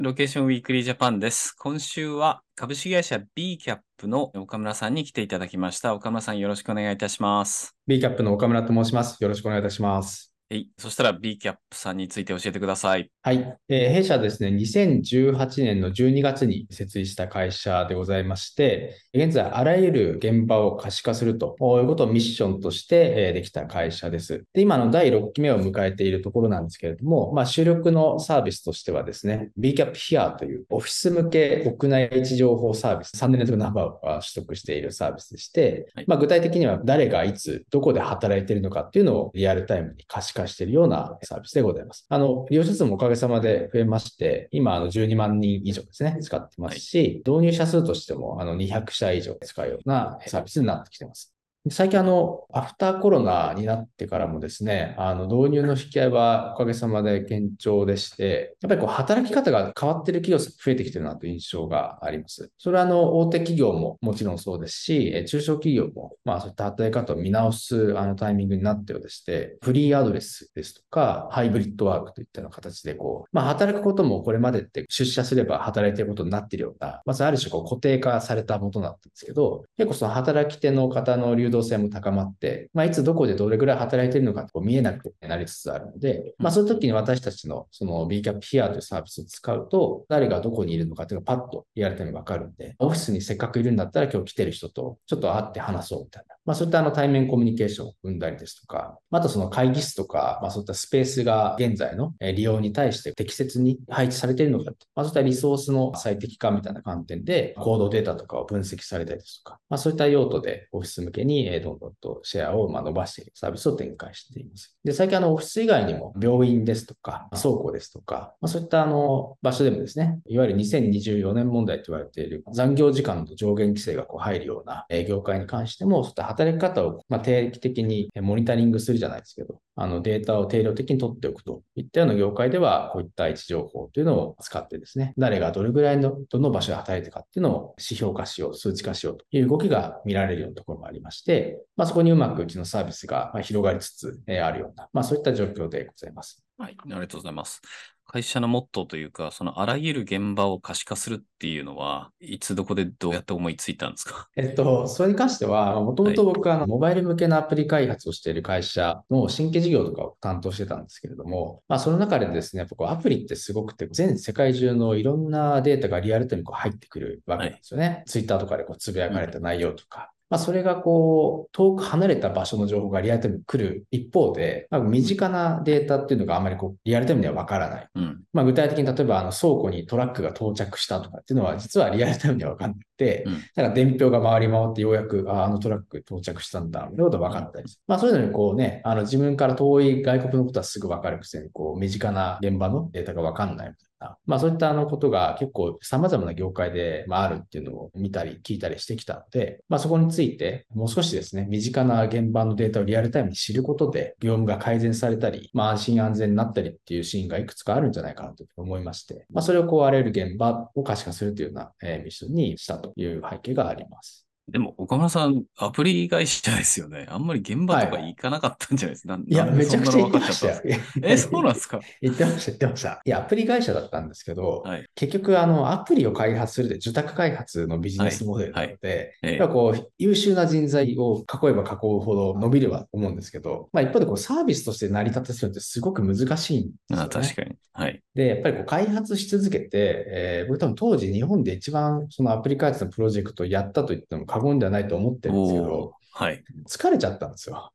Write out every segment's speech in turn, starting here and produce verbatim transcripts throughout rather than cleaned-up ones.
ロケーションウィークリージャパンです。今週は株式会社 ビーキャップ の岡村さんに来ていただきました。岡村さんよろしくお願いいたします。 ビーキャップ の岡村と申します。よろしくお願いいたします。 はい。そしたら ビーキャップ さんについて教えてください。 はい。えー弊社はですね、にせんじゅうはちねんのじゅうにがつに設立した会社でございまして、現在あらゆる現場を可視化するということをミッションとしてえーできた会社です。で、今のだいろっきめを迎えているところなんですけれども、まあ、主力のサービスとしてはですね、ビーキャップ Here というオフィス向け屋内位置情報サービス、さんねん連続ナンバーを取得しているサービスでして、 はい。 まあ、具体的には誰がいつ、どこで働いているのかっていうのをリアルタイムに可視化しているようなサービスでございます。あの、利用者数もおかげさまで増えまして、今、あの、じゅうにまんにん以上ですね、使ってまはい。 すし、導入者数としても、あの、にひゃくしゃ以上使うようなサービスになってきています。最近あの、アフターコロナになってからもですね、あの、導入の引き合いはおかげさまで堅調でして、やっぱりこう、働き方が変わっている企業増えてきてるなという印象があります。それはあの、大手企業ももちろんそうですし、え中小企業も、まあそういった働き方を見直すあのタイミングになってようでして、フリーアドレスですとか、ハイブリッドワークといったような形でこう、まあ働くこともこれまでって出社すれば働いていることになっているような、まずある種こう固定化されたものだったんですけど、結構その働き手の方の流動性も高まって、まあ、いつどこでどれぐらい働いているのかこう見えなくなりつつあるので、まあ、 うん。 そういう時に私たちのその ビーキャップ Here というサービスを使うと、誰がどこにいるのかというのがパッとリアルタイムにわかるんで、オフィスにせっかくいるんだったら今日来てる人とちょっと会って話そうみたいな。まあ、そういったあの対面コミュニケーションを生んだりですとか、あとその会議室とか、まあ、そういったスペースが現在の利用に対して適切に配置されているのかと、まあ、そういったリソースの最適化みたいな観点で、コードデータとかを分析されたりですとか、まあ、そういった用途でオフィス向けにどんどんとシェアを伸ばしているサービスを展開しています。で、最近あのオフィス以外にも病院ですとか、倉庫ですとか、まあ、そういったあの場所でもですね、いわゆるにせんにじゅうよねん問題と言われている残業時間の上限規制がこう入るような業界に関しても、そういった働き方をまあ定期的にモニタリングするじゃないですけど、あのデータを定量的に取っておくといったような業界では、こういった位置情報というのを使ってですね、誰がどれぐらいのどの場所で働いてるかっていうのを指標化しよう、数値化しようという動きが見られるようなところもありまして、まあ、そこにうまくうちのサービスが広がりつつあるような、まあ、そういった状況でございます。 はい。ありがとうございます。会社のモットーというか、そのあらゆる現場を可視化するっていうのは、いつどこでどうやって思いついたんですか？ えっと、それに関しては、もともとはい。 僕はあのモバイル向けのアプリ開発をしている会社の新規事業とかを担当してたんですけれども、まあ、その中でですね、やっぱこうアプリってすごくて、全世界中のいろんなデータがリアルタイムにこう入ってくるわはい。 けなんですよね。ツイッターとかでこうつぶやうん。 かれた内容とか。まあ、それがこう、遠く離れた場所の情報がリアルタイムに来る一方で、まあ、身うん。 近なデータっていうのがあまりこう、リアルタイムにはわからない。 うん。 まあ、具体的に例えばあの倉庫にトラックが到着したとかっていうのは実はリアルタイムには分かんなくて、 うん。 なんか伝票が回り回ってようやくああのトラック到着したんだみたいなことが分かったりする。まあそういうのにこうね、あの自分から遠い外国のことはすぐ分かるくせにこう身近な現場のデータが分かんないみたいな。まあそういったあのことが結構様々な業界であるっていうのを見たり聞いたりしてきたので、まあそこについてもう少しですね、身近な現場のデータをリアルタイムに知ることで業務が改善されたり、まあ安心安全になったりっていうシーンがいくつかあるんじゃないかなと思いまして、まあそれをこうあらゆる現場を可視化するというような、えーミッションにしたという背景があります。 でも、岡村さん、アプリ会社ですよね。あんまり現場とかはい。 行かなかったんじゃないですか。な、 いや、 なんでめちそんなの分かゃくちゃ言ってっちゃったんですか？ ましたよ。 え、そうなんですか？ 言ってました、言ってました。いや、アプリ会社だったんですけど、 はい。 結局、あの、アプリを開発するで受託開発のビジネスはい。 モデルはい。 なので、 ええ。 やっぱこう、優秀な人材を囲えば囲うほど伸びるは思うんですけど、まあ一方でこう、サービスとして成り立たせるのってすごく難しいんであ、 すよね。 確かに。はい。 で、やっぱりこう開発し続けて、えー僕多分当時日本で一番そのアプリ開発のプロジェクトをやったと言っても過言ではないと思ってるんですけど、 おー。はい。 疲れちゃったんですよ。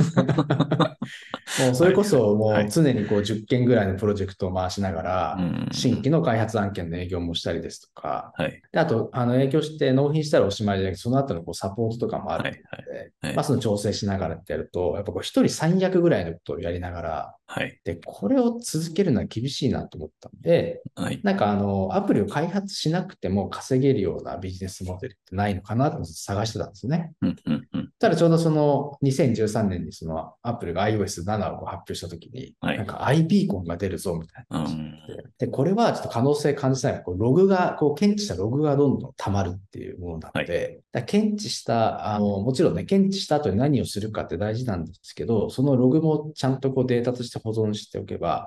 もうそれはい。はい。 こそもうはい。 常にこうじゅっけんぐらいのプロジェクトを回しながうら、新ん。 規の開発案件の営業もしたりですとか、 はい。 で、あと、あの、営業して納品したらおしまいじゃなくて、その後のこうサポートとかもあるはい。 と思はい。 うので、まあ、 はい。 その調整しながらってやると、やっぱこう一人さん役ぐらいのことをやりながら、 はい。 で、これを続けるのは厳しいなと思ったんで、 はい。 なんかあの、アプリを開発しなくても稼げるようなビジネスモデルってないのかなと探してたんですね。 うん。うん。うん。 ただちょうどそのにせんじゅうさんねんにそのアップルが アイオーエスセブン をこう発表したときに、 はい。 なんか アイビー コンが出るぞみたいなう話にん。 なって、で、これはちょっと可能性感じない。こうログが、こう検知したログがどんどん溜まるっていうものなはい。 ので、だ検知した、あの、もちろんね、検知した後に何をするかって大事なんですけど、そのログもちゃんとこうデータとして保存しておけば、 うん。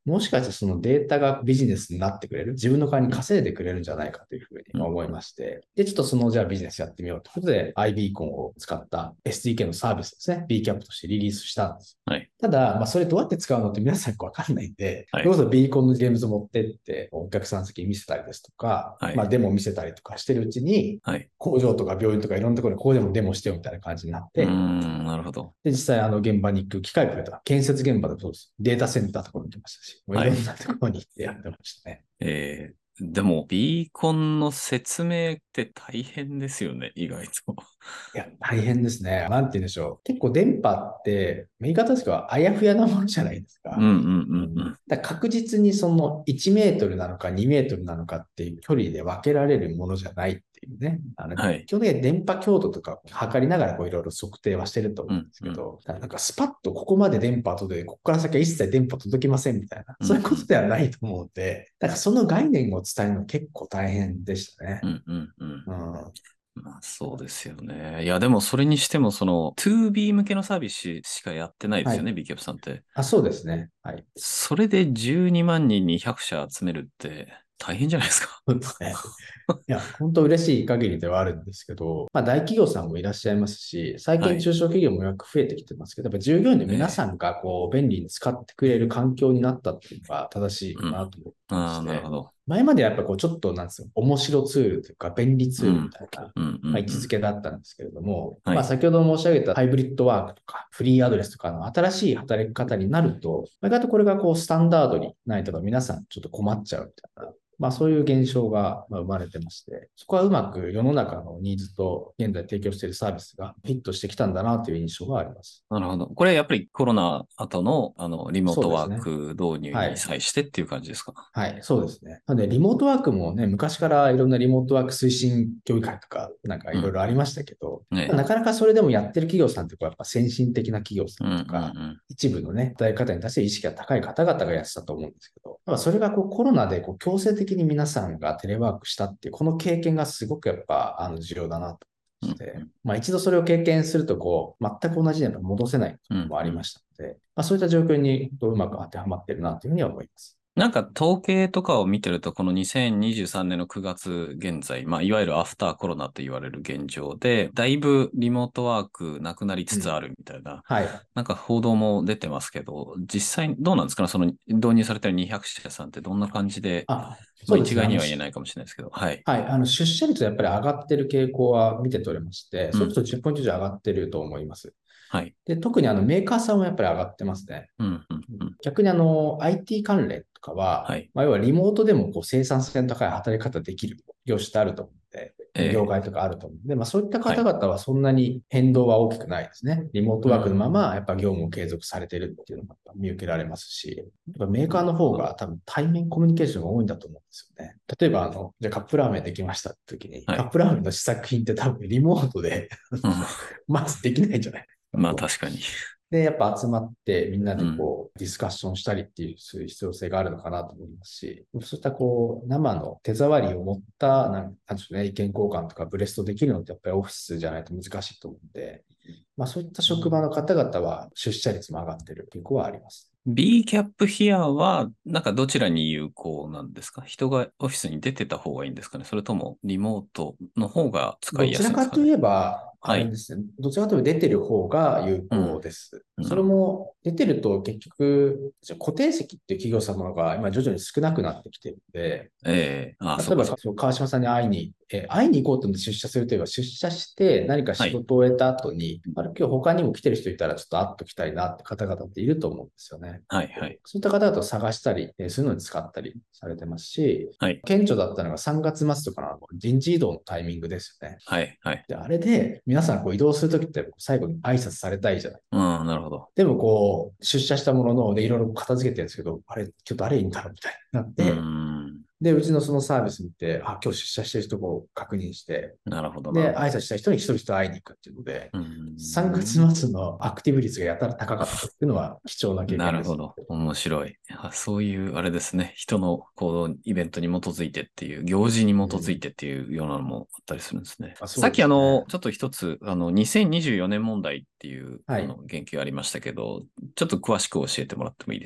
もしかしたらそのデータがビジネスになってくれる、自分の代わりに稼いでくれるんじゃないかというふうに思いまして、で、ちょっとそのじゃあビジネスやってみようということで、iBeacon を使った エスディーケー のサービスですね、ビーキャップ としてリリースしたんです。 はい。 ただ、まあ、それどうやって使うのって皆さんわかんないんで、 はい。 それこそビーコンのゲームズ持ってって、お客さん席に見せたりですとか、 はい。 まあ、デモ見せたりとかしてるうちに、 はい。 工場とか病院とかいろんなところにここでもデモしてよみたいな感じになっうーて、 ん、なるほど。 で、実際あの現場に行く機会くれた。建設現場でもそうです。データセンターとかも行きましたし、もういろんなところに行ってやってましたね。 えーでも、ビーコンの説明って大変ですよね、意外と。 いや、大変ですね。なんて言うんでしょう。結構電波って、言い方ですけど、あやふやなものじゃないですか。 うんうんうんうん。 だから確実にそのいちメートルなのかにメートルなのかっていう距離で分けられるものじゃないっていうね。あのはい。 基本的に電波強度とか測りながらこういろいろ測定はしてると思うんですけうんど、なんかスパッとここまで電波届いて、ここから先は一切電波届きませんみたいな、 うんそういうことではないと思うので、だからその概念を伝えるの結構大変でしたね。 うんうんうん。 うん。 まあそうですよね。いやでもそれにしてもその ツービー 向けのサービスしかやってないですよね、 はい。 ビーキャップさんって。 あ、そうですね。はい。 それでじゅうにまん人にひゃく社集めるって大変じゃないですか。 そうですね。いや、本当嬉しい限りではあるんですけど、まあ大企業さんもいらっしゃいますし、最はい。 近中小企業もよく増えてきてますけど、やっぱ従業員の皆えさんがこう便利に使ってくれる環境になったっていうのが正しいー、うん。 かなと思ってまああ、 して、 なるほど。 前までやっぱこうちょっとなんですよ、面白ツールというか便利ツールみうん。 たいな、 うんうんまあ、 うん。 位置づけだったんですけれども、 はい。 まあ先ほど申し上げたハイブリッドワークとかフリーアドレスとかの新しい働き方になると、意外とこれがこうスタンダードにないとか皆さんちょっと困っちゃうみたいな、まあそういう現象がまあ生まれてまして、そこはうまく世の中のニーズと現在提供しているサービスがフィットしてきたんだなという印象があります。 なるほど。これやっぱりコロナ後のあのリモートワーそうですね。 ク導入にはい。 際してっていう感じですか？ はい、そうですね。なので、リモートワークもね、昔からいろんなリモートワーク推進協議会とか、なんかいろいろありましたけど、 ね。 なかなかそれでもやってる企業さんってこうやっぱ先進的な企業さうんうんんとか、 うん。 一部のね、働き方に対して意識が高い方々がやってたと思うんですけど、やっぱそれがこうコロナでこう強制的に皆さんがテレワークしたっていう、この経験がすごくやっぱあの重要だなとうんして、まあ一度それを経験するとこう、全く同じには戻せないこともありましたので、まあそういった状況にうまく当てはまってるなというふうには思います。 なんか統計とかを見てると、このにせんにじゅうさんねんのくがつ現在、まあ、いわゆるアフターコロナと言われる現状で、だいぶリモートワークなくなりつつあるみたいな、 はい。 なんか報道も出てますけど、実際どうなんですかね、その導入されてるにひゃく社さんってどんな感じで、 あ、 まあそうですね。あの、 一概には言えなしいかもしれないですけど、はい。 はい。あの、出社率はやっぱり上がってる傾向は見て取れまして、 うん。 それこそじゅっポイント以上上がってると思います。 はい。 で、特にあの、メーカーさんはやっぱり上がってますね。 うん、うん、うん。 逆にあの、アイティー 関連とかは、 はい。 まあ、要はリモートでもこう生産性の高い働き方できる業種ってあると思うんで、 ええ、 業界とかあると思うんで、まあそういったはい。 方々はそんなに変動は大きくないですね。リモートうワークのまん。 まやっぱ業務を継続されているっていうのが見受けられますし、やっぱメーカーのなるほど。 方が多分対面コミュニケーションが多いんだと思うんですよね。例えばあの、じゃあカップラーメンできましたって時に、 はい。 カップラーメンの試作品って多分リモートでうん。 まずできないんじゃないですか。 まあこう確かに。 で、やっぱ集まってみんなでうん。 こうディスカッションしたりっていうそういう必要性があるのかなと思いますし、そういったこう生の手触りを持ったなんなんでしょうね、意見交換とかブレストできるのってやっぱりオフィスじゃないと難しいと思うんで、まあそういった職場の方々は出社率も上がってる傾向はあります。 ビーキャップ here は、なんかどちらに有効なんですか？人がオフィスに出てた方がいいんですかね？それともリモートの方が使いやどちすいんですかね？ らかといえば、あはい。 れですね。どちらかといえば出てる方が有うん。 効です。それなるほど。 も出てると結局、固定席っていう企業様が今徐々に少なくなってきてるんで、 ええ、ああ、 例えば、 そうかそうか。 そう川島さんに会いに、えー会いに行こうと思って出社するといえば、出社して何か仕はい。 事を終えた後に、あれ今日他にも来てる人いたらちょっと会っときたいなって方々っていると思うんですよね。 はい、はい。 そういった方々を探したり、えーそういうのに使ったりされてますし、 はい。 顕著だったのがさんがつ末とかのあの人事異動のタイミングですよね。 はい、はい。 で、あれで皆さんこう移動するときって最後に挨拶されたいじゃない。 うん、なるほど。 でもこう、出社したものの、で、いろいろ片付けてるんですけど、あれ、今日誰いいんだろうみたいになっうーて、 ん。 で、うちのそのサービス見て、あ、今日出社してる人を確認して、 なるほど、なるで、 ほど。 挨拶した人に一人一人会いに行くっていうので、 うーさんがつん。 末のアクティブ率がやたら高かったっていうのは貴重な経験です。 なるほど。面白い。あ、そういう、あれですね。人の行動、イベントに基づいてっていう、行事に基づいうん。 てっていうようなのもあったりするんですね。 あ、そさっうですね。 きあの、ちょっと一つ、あの、にせんにじゅうよねん問題っていう、 はい。 あの、言及ありましたけど、ちょっと詳しく教えてもらってもいいですか？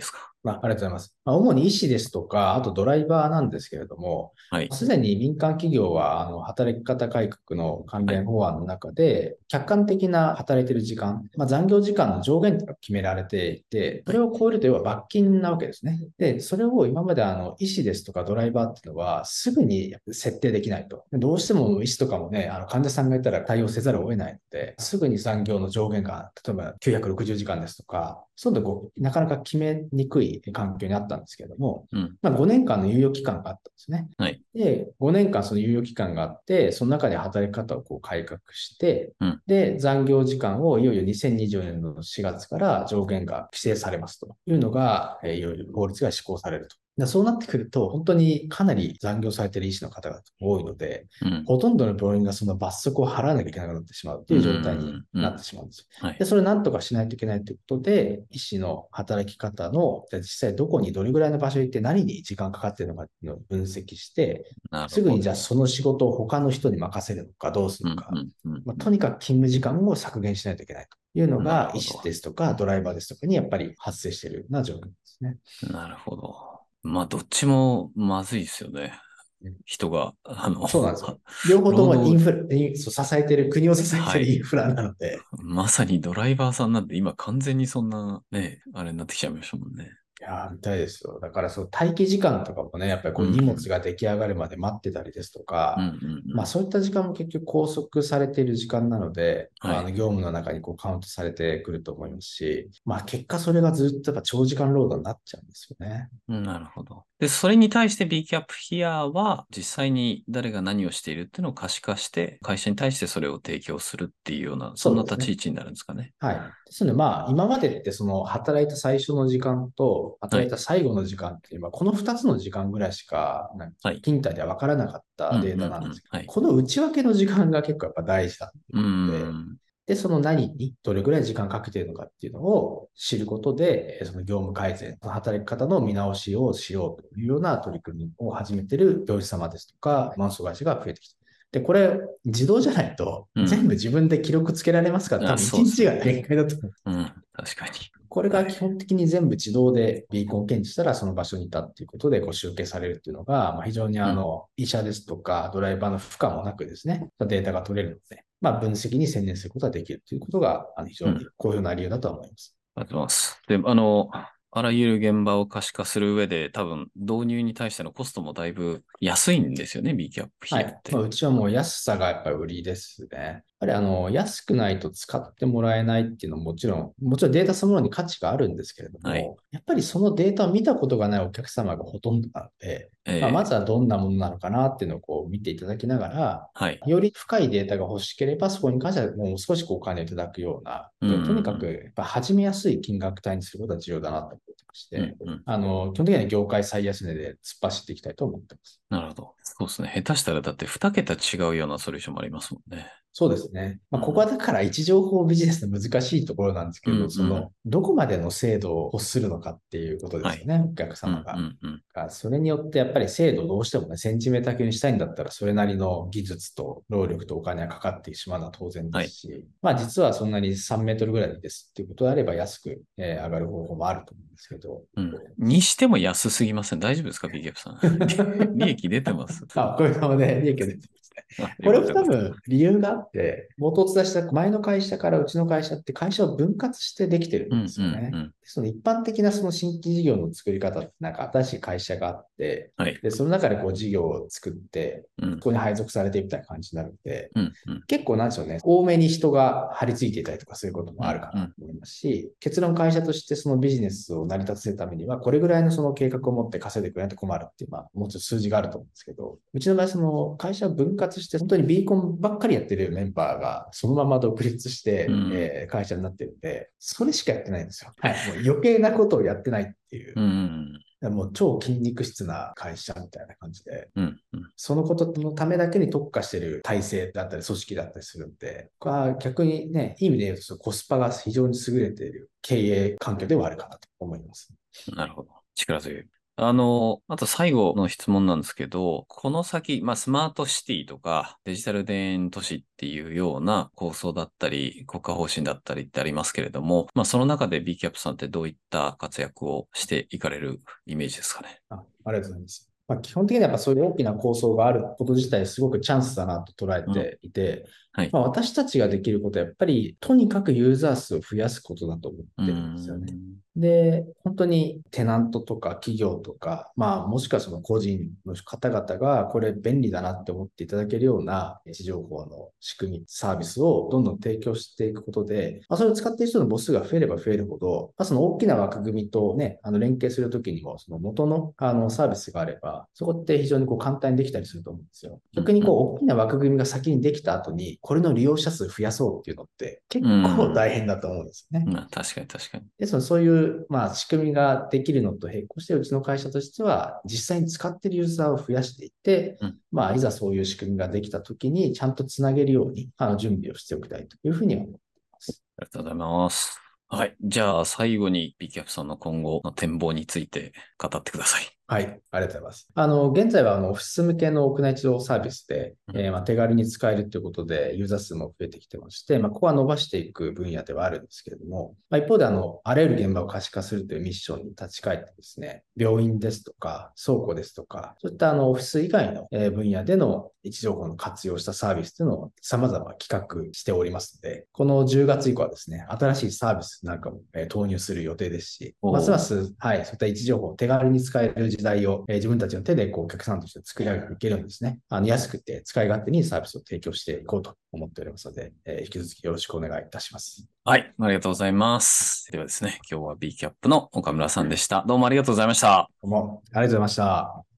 まあ、ありがとうございます。まあ、主に医師ですとか、あとドライバーなんですけれども、 はい。 すでに民間企業は、あの、働き方改革の関はい。 連法案の中で、客観的な働いている時間、まあ、残業時間の上限が決められていて、そはい。 れを超えると要は罰金なわけですね。で、それを今まであの、医師ですとかドライバーっていうのは、すぐに設定できないと。どうしても医師とかもね、あの、患者さんがいたら対応せざるを得ないので、すぐに残業の上限が、例えばきゅうひゃくろくじゅうじかんですとか、そういうのこうなかなか決めにくい環境にあったんですけれども、 うん。 まあ、ごねんかんの猶予期間があったんですね。 はい。 で、ごねんかんその猶予期間があって、その中で働き方をこう改革して、 うん。 で、残業時間をいよいよにせんにじゅうよねんのしがつから上限が規制されますというのが、えーいよいよ法律が施行されると。でそうなってくると、本当にかなり残業されている医師の方々が多いので、 うん。 ほとんどの病院がその罰則を払わなきゃいけなくなってしまうとういう状態にん。うなっん。 てしまうんです。で、 はい。 それをなんとかしないといけないということで、医師の働き方の、じゃあ実際どこにどれぐらいの場所に行って何に時間かかっているのかっていうのを分析して、すぐなるほど。 にじゃあその仕事を他の人に任せるのかどうすうん。うるのか、 ん。うん。 まあ、 うん。 とにかく勤務時間を削減しないといけないというのなるが、医ほど。 師ですとかドライバーですとかにやっぱり発生しているような状況ですね。 なるほど。まあ、どっちもまずいですよね。人が、あの、 そうなんですよ。両方と労働、 もインフラ、インそう支えてる、国を支えてるイはい。 ンフラなので、 まさにドライバーさんなんて今完全にそんなね、あれになってきちゃいましたもんね。 いやー、見たいですよ。だから、そう、待機時間とかもね、やっぱりこう荷物うん。 が出来上がるまで待ってたりですとうん。 か、 うん。うん。 まあそういった時間も結局拘束されている時間なので、 はい。 あの業務の中にこうカウントされてくると思いますし、まあ結果それがずっとやっぱ長時間労働になっちゃうんですよね。 なるほど。で、それに対して ビーキャップ ヒアは実際に誰が何をしているっていうのを可視化して、会社に対してそれを提供するっていうような、そんなそうですね。 立ち位置になるんですかね。 はい。ですので、まあ、今までってその働いた最初の時間とはい。 働いた最後の時間っていう、まあ、このふたつの時間ぐらいしか、なんかはい。 勤怠では分からなかっうん。 たデータうん。うん。 なんですけど、 はい。 この内訳の時間が結構やっぱ大事だっていううことで、 ん。 で、その何にどれぐらい時間かけているのかっていうのを知ることで、その業務改善、働き方の見直しをしようというような取り組みを始めている業者様ですとか、マンション会社が増えてきて、で、これ、自動じゃないと、 うん。 全部自分で記録つけられますから、多あ、 分1 そうです日がね。 限界だと思う。 うん。確かに。 これが基はい。 本的に全部自動でビーコンを検知したらその場所にいたっていうことでこう集計されるっていうのが、まあ、非常にうん。 あの医者ですとかドライバーの負荷もなくですね、データが取れるので、まあ、分析に専念することができるということがあの非常にうん。 好評な理由だと思います。 ありがとうございます。で、あの、あらゆる現場を可視化する上で、多分導入に対してのコストもだいぶ安いんですよね、ビーキャップはい。まあ、 ヒアって。 うちはもう安さがやっぱり売りですね。やっぱりあの、安くないと使ってもらえないっていうのももちろん、もちろんデータそのものに価値があるんですけれどはい。 も、やっぱりそのデータを見たことがないお客様がほとんどなので、まあ、まずええ、 はどんなものなのかなっていうのをこう見ていただきながら、 はい。 より深いデータが欲しければ、そこに関してはもう少しこうお金をいただくような、 うん。 とにかくうん。 やっぱ始めやすい金額帯にすることが重要だなと思ってまして、 うん。うん。 あの、基本的には業界最安値で突っ走っていきたいと思ってます。 なるほど。そうですね。下手したらだってに桁違うようなソリューションもありますもんね。 そうですね。まあ、ここはうん。 だから位置情報ビジネスの難しいところなんですうん。 けど、そうん。 の、どこまでの精度を欲するのかっていうことではい。 すよね、お客うん。う様が。 ん。うん。 がそれによってやっぱり精度をどうしてもね、センチメーター級にしたいんだったら、それなりの技術と労力とお金がかかってしまうのは当然ではい。 すし、まあ実はそんなにさんメートルぐらいですっていうことであれば安く、えー上がる方法もあると思うんですけど、 うん。にしても安すぎません。大丈夫ですか ?ビーキャップ さん。利益出てます。 あ、こういうので利益が出てますね。 あ、 これもよかったよかった。 多分理由があって、冒頭お伝えした前の会社からうちの会社って会社を分割してできてるんでうん。うん。うすよね。 ん。 その一般的なその新規事業の作り方ってなんか新しい会社があって、 はい。 で、その中でこう事業を作って、 うん。 そこに配属されてみたいな感じになるので、 うん。うん。 結構なんでしょうね、多めに人が張り付いていたりとかそういうこともあるうん。 かなとうん。 思いますし、結論会社としてそのビジネスを成り立たせるためには、これぐらいのその計画を持って稼いでくれないと困るっていう、まあ、もうちょっと数字があると思うんですけど、うちの場合、その会社を分割して、本当にビーコンばっかりやってるメンバーがそのまま独立しうて、 ん。 えー会社になってるんで、それしかやってないんですよ。はい。もう余計なことをやってないっていう、 うん。 もう超筋肉質な会社みたいな感じで、 うん。うん。 そのことのためだけに特化している体制だったり組織だったりするんで、これは逆にね、いい意味で言うとコスパが非常に優れている経営環境ではあるかなと思います。 なるほど。力強い。 あの、あと最後の質問なんですけど、この先、まあ、スマートシティとかデジタル田園都市っていうような構想だったり、国家方針だったりってありますけれども、まあ、その中で ビーキャップ さんってどういった活躍をしていかれるイメージですかね。 あ、ありがとうございます。まあ、基本的にはやっぱそういう大きな構想があること自体すごくチャンスだなと捉えうん。 ていて、 はい。 まあ、私たちができることはやっぱりとにかくユーザー数を増やすことだと思っうーてるんですよね。 ん。 で、本当にテナントとか企業とか、まあもしくはその個人の方々がこれ便利だなって思っていただけるような位置情報の仕組み、サービスをどんどん提供していくことで、まあ、それを使っている人の母数が増えれば増えるほど、まあ、その大きな枠組みとね、あの連携するときにも、その元のあのサービスがあれば、そこって非常にこう簡単にできたりすると思うんですよ。逆にこう大きな枠組みが先にできた後に、これの利用者数増やそうっていうのって結うん。 構うん。 大変だと思うんですよね。 まあ、確かに確かに。 で、そのそういう、まあ、仕組みができるのと並行して、うちの会社としては、実際に使っているユーザーを増やしていって、 うん。 まあ、いざそういう仕組みができたときに、ちゃんとつなげるように、あの、準備をしておきたいというふうに思っています。 ありがとうございます。はい。じゃあ、最後に ビーキャップ さんの今後の展望について語ってください。 はい、ありがとうございます。あの、現在はあのオフィス向けの屋内自動サービスで、 うん。 えーまあ、手軽に使えるということで、ユーザー数も増えてきてまして、まあ、ここは伸ばしていく分野ではあるんですけれども、まあ、一方であの、あらゆる現場を可視化するというミッションに立ち返ってですね、病院ですとか、倉庫ですとか、そういったあのオフィス以外のえー分野での位置情報の活用したサービスというのを様々企画しておりますので、このじゅうがつ以降はですね、新しいサービスなんかもえー投入する予定ですし、ますまおー。 す、はい、そういった位置情報を手軽に使える時代を、えー自分たちの手でこうお客さんとして作り上げていけるんですね。あの安くて使い勝手にサービスを提供していこうと思っておりますので、えー引き続きよろしくお願いいたします。 はい。ありがとうございます。ではですね、今日は ビーキャップ の岡村さんでした。どうもありがとうございました。 どうもありがとうございました。